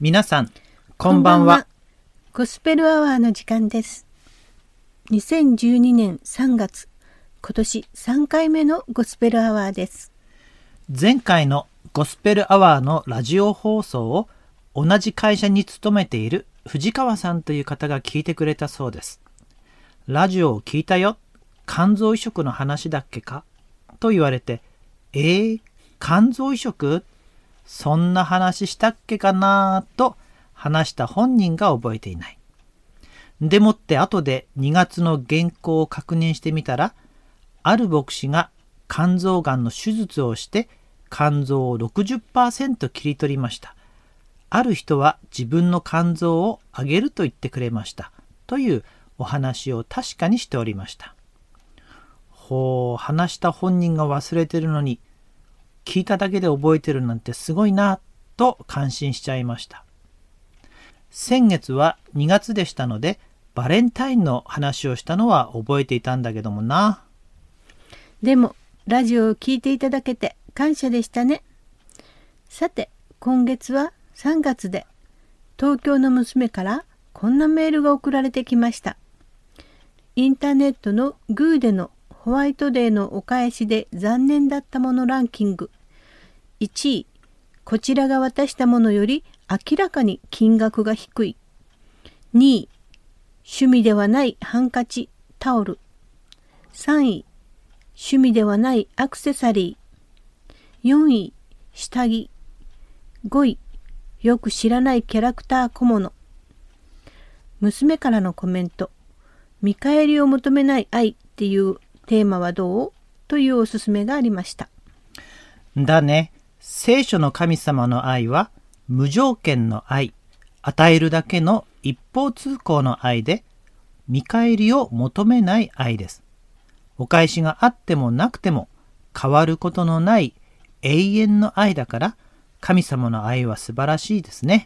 皆さんこんばんは。 ゴスペルアワーの時間です。2012年3月、今年3回目のゴスペルアワーです。 前回のゴスペルアワーのラジオ放送を同じ会社に勤めている藤川さんという方が聞いてくれたそうです。ラジオを聞いたよ、肝臓移植の話だっけかと言われて、肝臓移植、そんな話したっけかなと話した本人が覚えていない。でもって後で2月の原稿を確認してみたら、ある牧師が肝臓がんの手術をして肝臓を 60% 切り取りました。ある人は自分の肝臓をあげると言ってくれましたというお話を確かにしておりました。話した本人が忘れてるのに聞いただけで覚えてるなんてすごいなと感心しちゃいました。先月は2月でしたのでバレンタインの話をしたのは覚えていたんだけどもな。 でもラジオを聞いていただけて感謝でしたね。さて今月は3月で東京の娘からこんなメールが送られてきました。インターネットのグーでのホワイトデーのお返しで残念だったものランキング1位、こちらが渡したものより明らかに金額が低い。2位、趣味ではないハンカチ、タオル。3位、趣味ではないアクセサリー。4位、下着。5位、よく知らないキャラクター小物。娘からのコメント。見返りを求めない愛っていうテーマはどう？というおすすめがありました。 だね。聖書の神様の愛は無条件の愛、与えるだけの一方通行の愛で、見返りを求めない愛です。お返しがあってもなくても変わることのない永遠の愛だから、神様の愛は素晴らしいですね。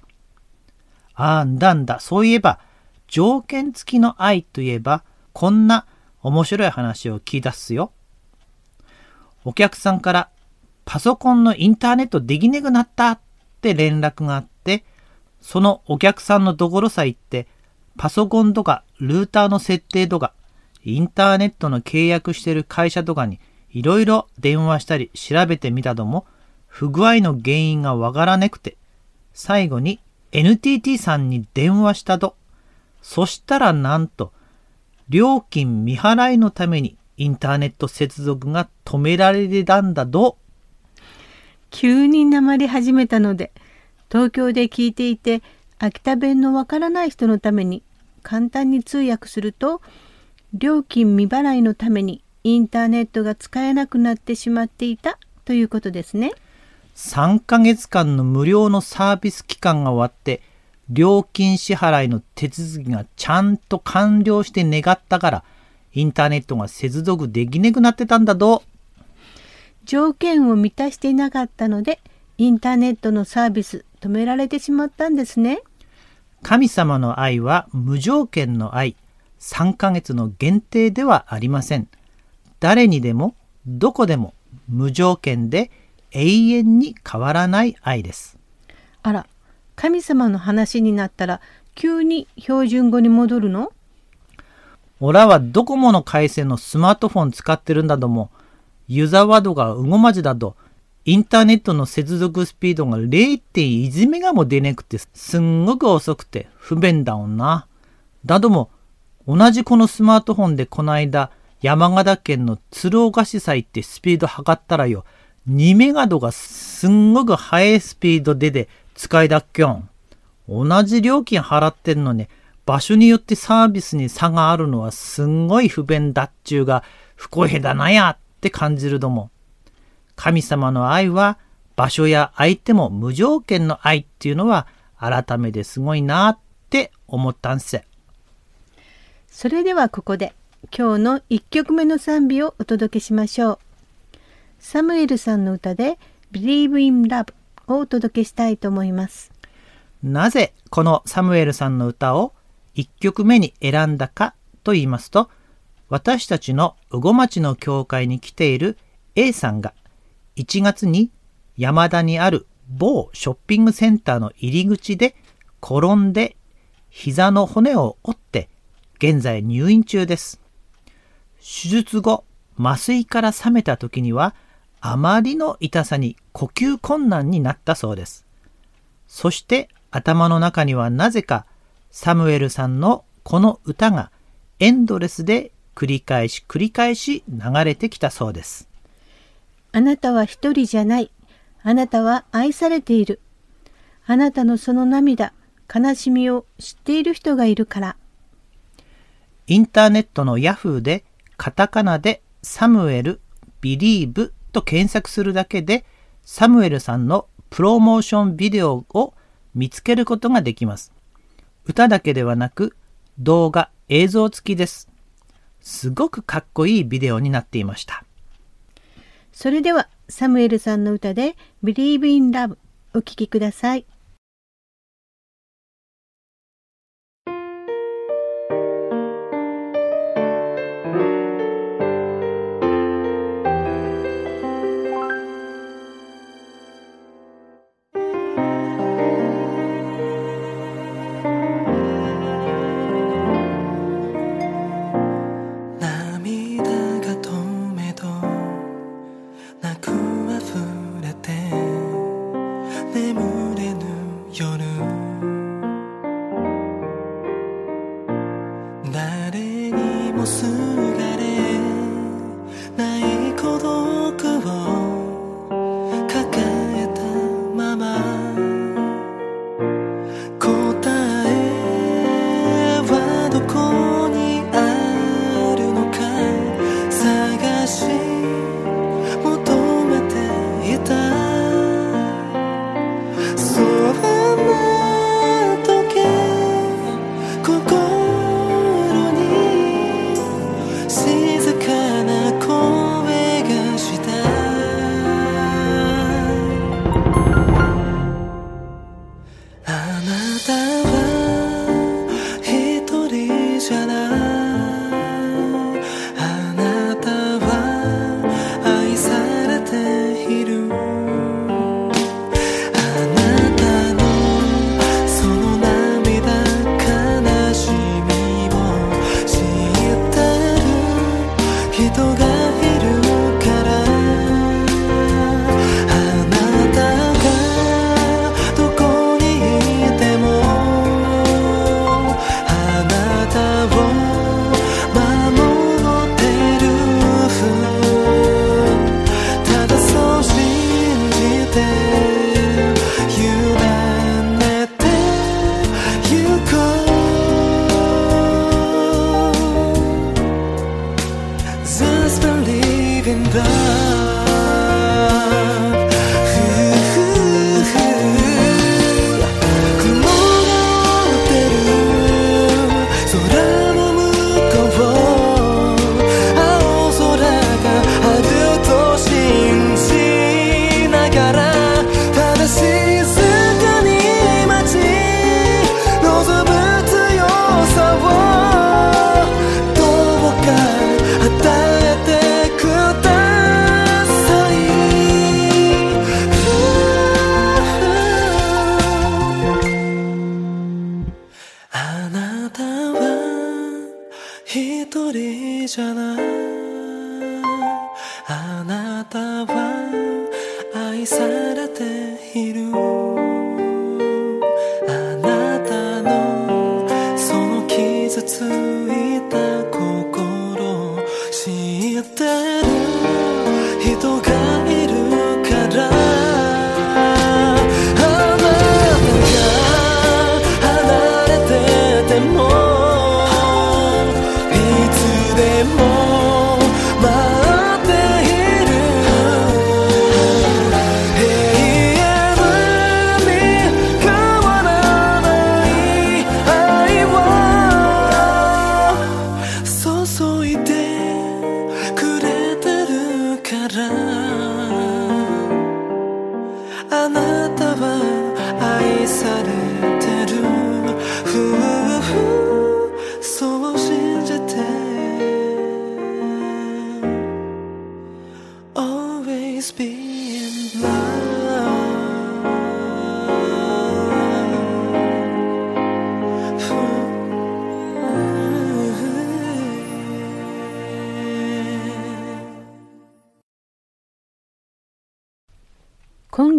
そういえば条件付きの愛といえばこんな面白い話を聞き出すよ。お客さんからパソコンのインターネットできねくなったって連絡があって、そのお客さんのところさ行ってパソコンとかルーターの設定とかインターネットの契約してる会社とかにいろいろ電話したり調べてみたども不具合の原因がわからなくて、最後に NTT さんに電話したと。そしたらなんと料金未払いのためにインターネット接続が止められたんだど。 急になまり始めたので、東京で聞いていて秋田弁のわからない人のために簡単に通訳すると、料金未払いのためにインターネットが使えなくなってしまっていたということですね。 3ヶ月間の無料のサービス期間が終わって料金支払いの手続きがちゃんと完了して願ったからインターネットが接続できなくなってたんだど。 条件を満たしていなかったのでインターネットのサービス止められてしまったんですね。 神様の愛は無条件の愛、3ヶ月の限定ではありません。誰にでもどこでも無条件で永遠に変わらない愛です。 あら、神様の話になったら急に標準語に戻るの？ おらはドコモの回線のスマートフォン使ってるんだども、ユーザーワードがうごまじだと、インターネットの接続スピードが 0.1 メガも出ねくてすんごく遅くて不便だもんな。だども、同じこのスマートフォンでこの間、山形県の鶴岡市祭ってスピード測ったらよ、2メガ度がすんごく速いスピードで使いだっきょん。同じ料金払ってんのね、場所によってサービスに差があるのはすんごい不便だっちゅうが不公平だなやって感じるども。神様の愛は場所や相手も無条件の愛っていうのは改めてすごいなって思ったんせ。 それではここで今日の1曲目の賛美をお届けしましょう。サムエルさんの歌で Believe in Love をお届けしたいと思います。 なぜこのサムエルさんの歌を1曲目に選んだかと言いますと、私たちの羽後町の教会に来ている A さんが1月に山田にある某ショッピングセンターの入り口で転んで膝の骨を折って現在入院中です。手術後、麻酔から覚めた時にはあまりの痛さに呼吸困難になったそうです。そして頭の中にはなぜかサムエルさんのこの歌がエンドレスで繰り返し流れてきたそうです。 あなたは一人じゃない。あなたは愛されている。あなたのその涙、悲しみを知っている人がいるから。 インターネットのヤフーでカタカナでサムエル、ビリーブと検索するだけでサムエルさんのプロモーションビデオを見つけることができます。歌だけではなく動画、映像付きです。すごくかっこいいビデオになっていました。 それではサムエルさんの歌で Believe in Love お聴きください。 平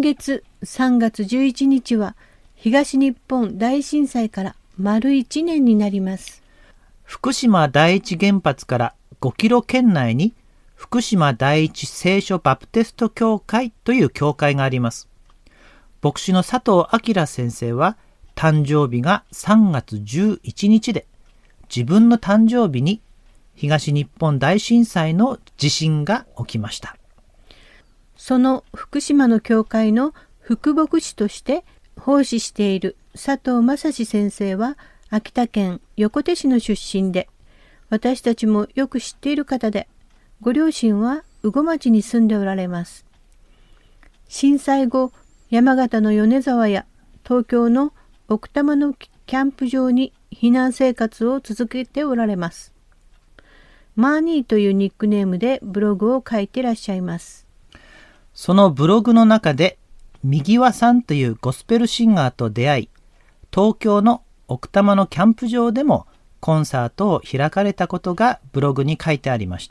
月3月11日は東日本大震災から丸1年になります。 福島第一原発から5キロ圏内に福島第一聖書バプテスト教会という教会があります。牧師の佐藤明先生は誕生日が3月11日で、自分の誕生日に東日本大震災の地震が起きました。 その福島の教会の副牧師として奉仕している佐藤正史先生は秋田県横手市の出身で、私たちもよく知っている方で、ご両親は羽後町に住んでおられます。震災後、山形の米沢や東京の奥多摩のキャンプ場に避難生活を続けておられます。マーニーというニックネームでブログを書いていらっしゃいます。 そのブログの中で、右輪さんというゴスペルシンガーと出会い、東京の奥多摩のキャンプ場でもコンサートを開かれたことがブログに書いてありました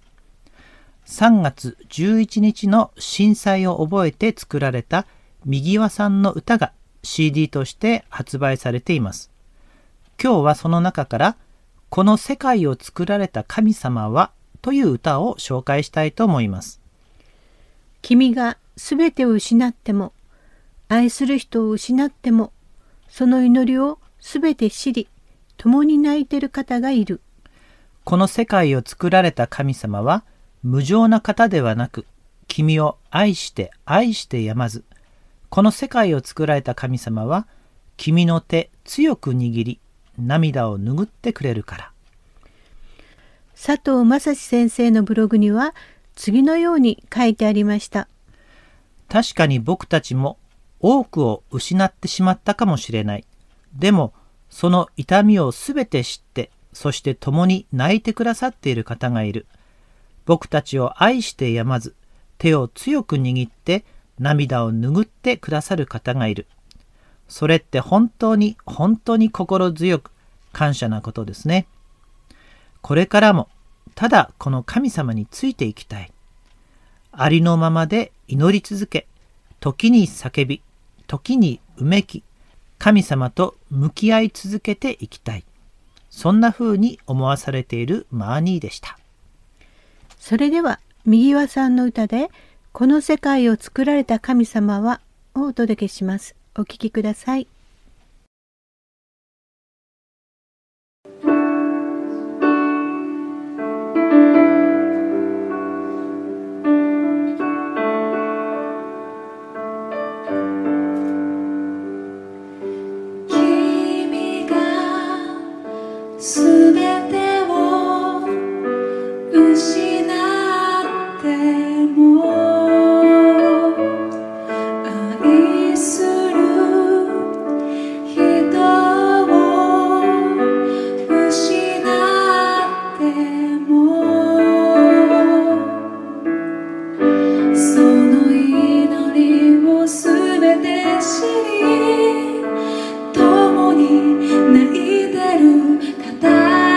。3月11日の震災を覚えて作られた右輪さんの歌が CD として発売されています。今日はその中からこの世界を作られた神様はという歌を紹介したいと思います。 君がすべてを失っても、愛する人を失っても、その祈りをすべて知り、共に泣いている方がいる。 この世界を作られた神様は無情な方ではなく、君を愛して愛してやまず、この世界を作られた神様は君の手強く握り、涙を拭ってくれるから。 佐藤正史先生のブログには次のように書いてありました。 確かに僕たちも多くを失ってしまったかもしれない。でもその痛みをすべて知って、そして共に泣いてくださっている方がいる。僕たちを愛してやまず、手を強く握って涙を拭ってくださる方がいる。それって本当に本当に心強く感謝なことですね。これからもただこの神様についていきたい。ありのままで祈り続け、時に叫び、時にうめき、神様と向き合い続けていきたい。そんな風に思わされているマーニーでした。 それでは右輪さんの歌でこの世界を作られた神様はをお届けします。お聴きください。 君がすべてを失っても愛する人を失ってもその祈りをすべて知り共に泣いてる方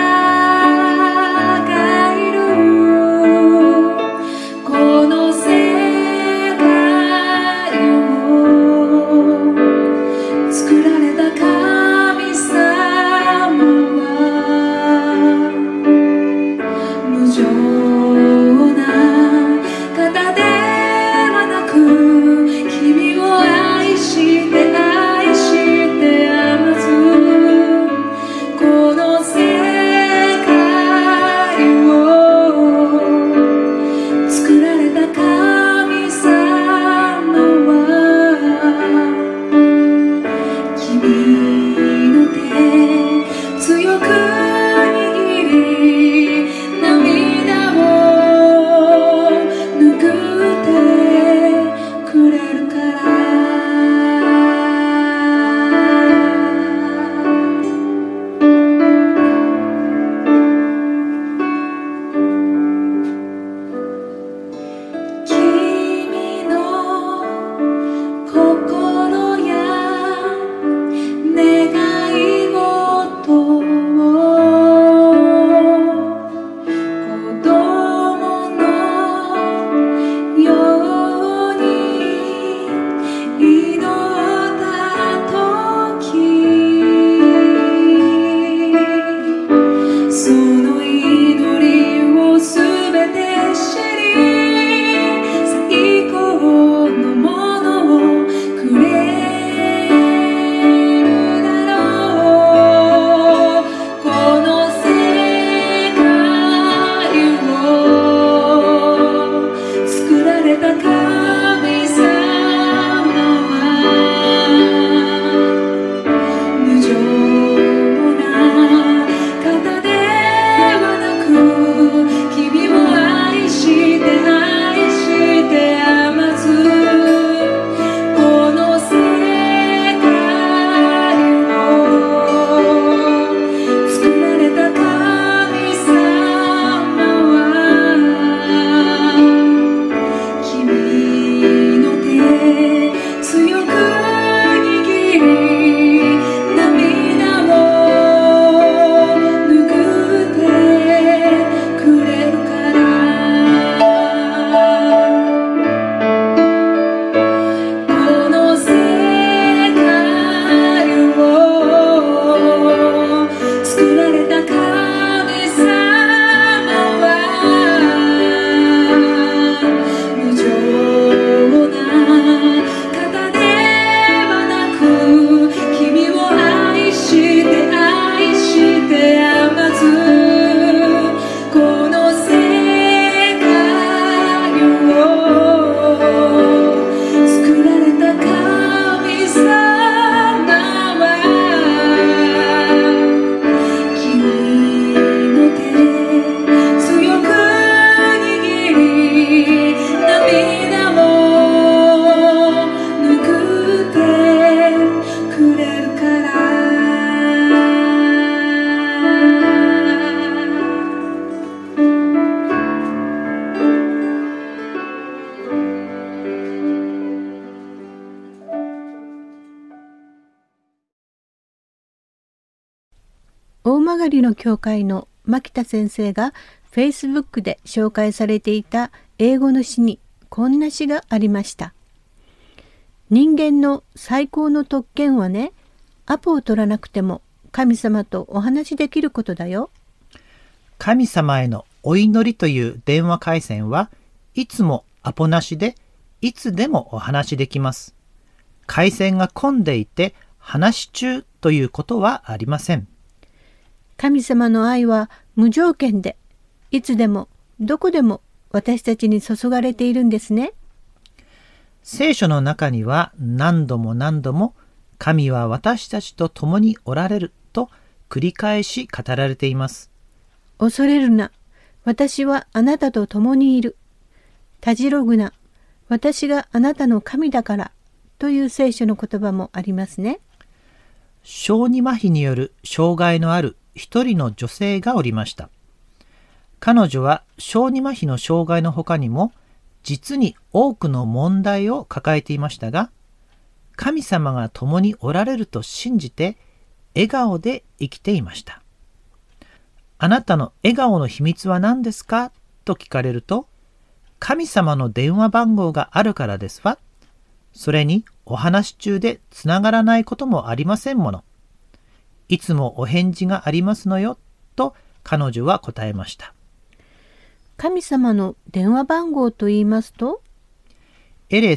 大曲の教会の牧田先生が Facebook で紹介されていた英語の詩にこんな詩がありました。人間の最高の特権はね、アポを取らなくても神様とお話しできることだよ。 神様へのお祈りという電話回線はいつもアポなしでいつでもお話しできます。回線が混んでいて話し中ということはありません。 神様の愛は無条件でいつでもどこでも私たちに注がれているんですね。 聖書の中には何度も何度も神は私たちと共におられると繰り返し語られています。 恐れるな、私はあなたと共にいる。たじろぐな、私があなたの神だからという聖書の言葉もありますね。 小児麻痺による障害のある一人の女性がおりました。彼女は小児麻痺の障害の他にも実に多くの問題を抱えていましたが、神様が共におられると信じて笑顔で生きていました。あなたの笑顔の秘密は何ですかと聞かれると、神様の電話番号があるからですわ。それにお話中でつながらないこともありませんもの。いつもお返事がありますのよと彼女は答えました。 神様の電話番号と言いますと、 エレ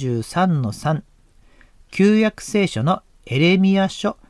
33-3、旧約聖書のエレミヤ書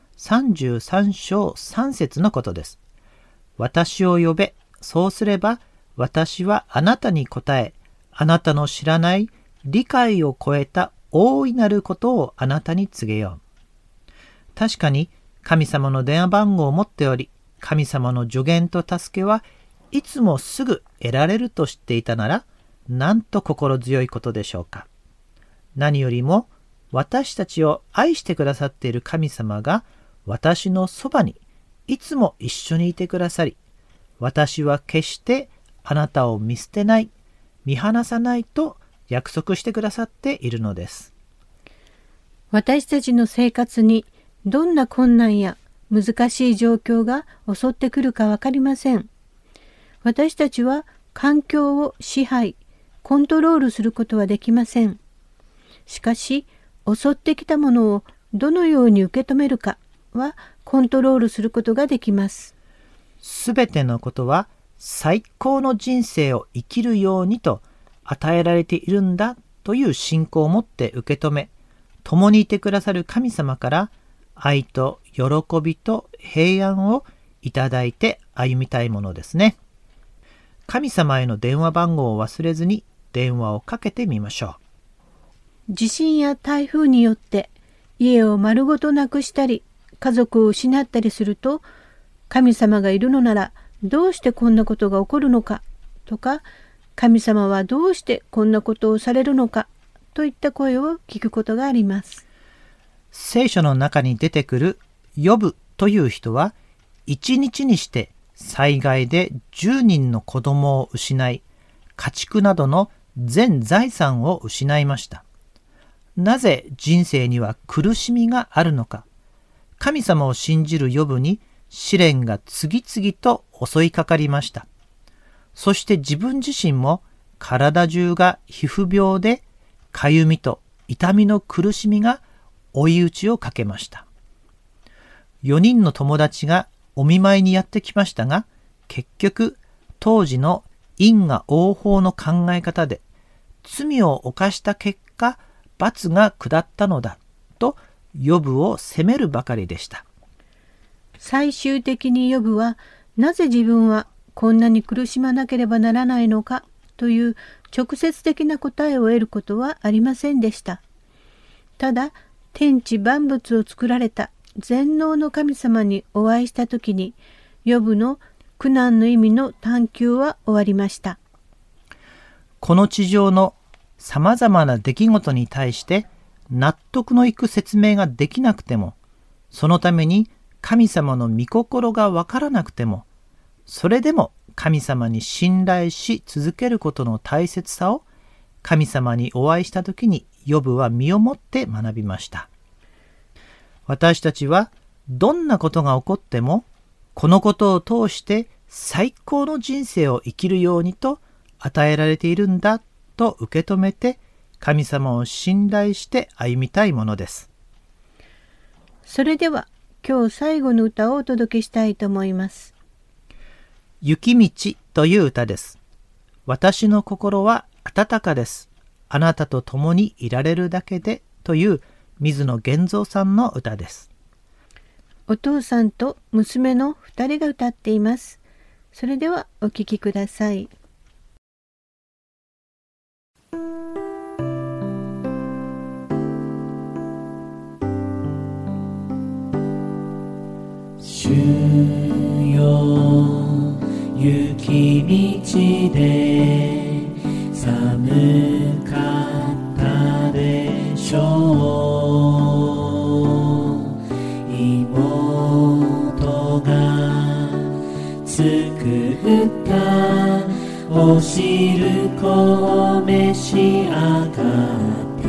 33章3節のことです。私を呼べ、そうすれば私はあなたに答え、あなたの知らない理解を超えた大いなることをあなたに告げよう。確かに神様の電話番号を持っており、神様の助言と助けはいつもすぐ得られると知っていたなら、なんと心強いことでしょうか。何よりも私たちを愛してくださっている神様が私のそばにいつも一緒にいてくださり、私は決してあなたを見捨てない、見放さないと約束してくださっているのです。 私たちの生活にどんな困難や難しい状況が襲ってくるか分かりません。私たちは環境を支配、コントロールすることはできません。しかし、襲ってきたものをどのように受け止めるかはコントロールすることができます。 すべてのことは最高の人生を生きるようにと与えられているんだという信仰を持って受け止め、共にいてくださる神様から愛と喜びと平安をいただいて歩みたいものですね。神様への電話番号を忘れずに電話をかけてみましょう。地震や台風によって家を丸ごとなくしたり、家族を失ったりすると、神様がいるのならどうしてこんなことが起こるのかとか、神様はどうしてこんなことをされるのかといった声を聞くことがあります。 聖書の中に出てくるヨブという人は、一日にして災害で10人の子供を失い、家畜などの全財産を失いました。なぜ人生には苦しみがあるのか。神様を信じるヨブに試練が次々と襲いかかりました。そして自分自身も体中が皮膚病でかゆみと痛みの苦しみが追い打ちをかけました。4人の友達がお見舞いにやってきましたが、結局当時の因果応報の考え方で罪を犯した結果罰が下ったのだとヨブを責めるばかりでした。 最終的にヨブは、なぜ自分はこんなに苦しまなければならないのかという直接的な答えを得ることはありませんでした。ただ、天地万物を作られた全能の神様にお会いしたときに、ヨブの苦難の意味の探求は終わりました。 この地上のさまざまな出来事に対して納得のいく説明ができなくても、そのために神様の御心がわからなくても、それでも神様に信頼し続けることの大切さを神様にお会いしたときにヨブは身をもって学びました。私たちはどんなことが起こってもこのことを通して最高の人生を生きるようにと与えられているんだと受け止めて、神様を信頼して歩みたいものです。 それでは今日最後の歌をお届けしたいと思います。 雪道という歌です。私の心は温かです。あなたと共にいられるだけでという水野源三さんの歌です。 お父さんと娘の2人が歌っています。それではお聴きください。 主よ雪道で寒かったでしょう。妹が作ったお汁粉を召し上がって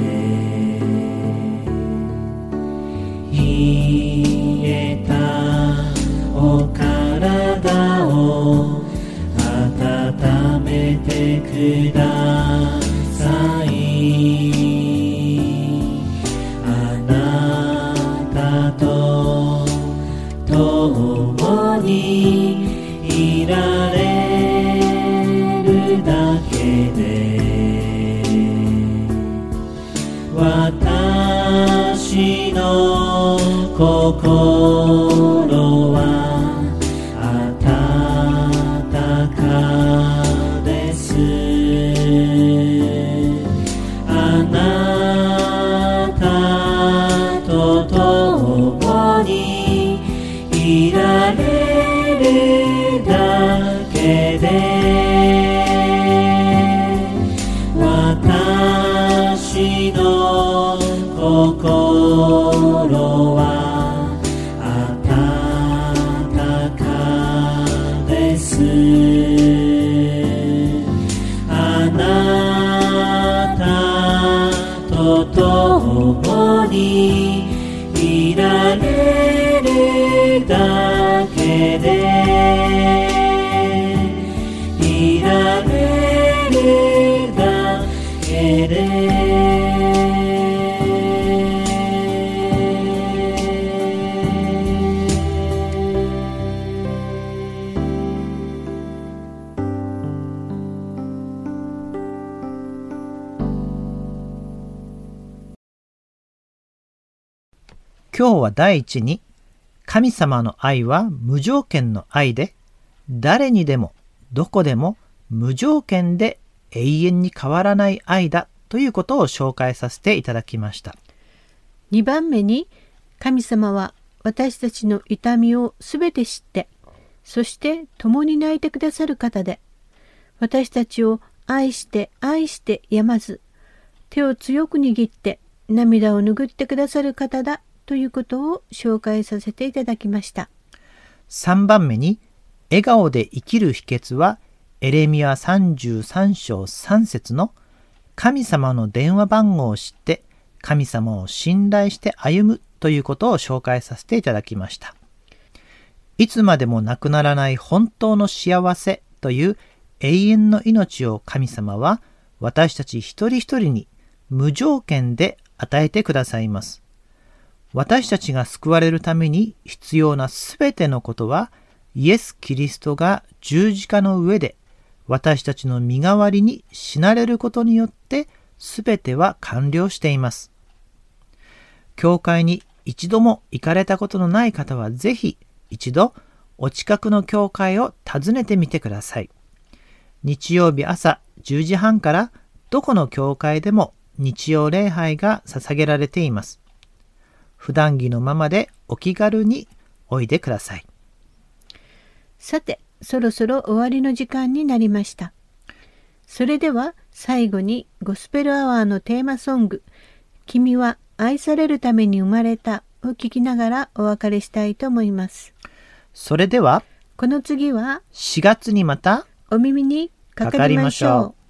冷えたお体を温めてください。あなたと共にいられるだけで私の心は温かです。あなたと共にいられるだけで私の心は温かです。あなたと共にいられるだけでいられるだけで今日は第一に、神様の愛は無条件の愛で、誰にでもどこでも無条件で永遠に変わらない愛だということを紹介させていただきました。 2番目に、神様は私たちの痛みをすべて知って、そして共に泣いてくださる方で、私たちを愛して愛してやまず、手を強く握って涙を拭ってくださる方だということを紹介させていただきました。 3番目に、笑顔で生きる秘訣はエレミヤ33章3節の神様の電話番号を知って神様を信頼して歩むということを紹介させていただきました。いつまでもなくならない本当の幸せという永遠の命を神様は私たち一人一人に無条件で与えてくださいます。私たちが救われるために必要なすべてのことはイエス・キリストが十字架の上で私たちの身代わりに死なれることによってすべては完了しています。教会に一度も行かれたことのない方はぜひ一度お近くの教会を訪ねてみてください。日曜日朝10時半からどこの教会でも日曜礼拝が捧げられています。普段着のままでお気軽においでください。 さて、そろそろ終わりの時間になりました。それでは最後にゴスペルアワーのテーマソング、君は愛されるために生まれたを聞きながらお別れしたいと思います。 それでは、 この次は 4月にまたお耳にかかりましょう。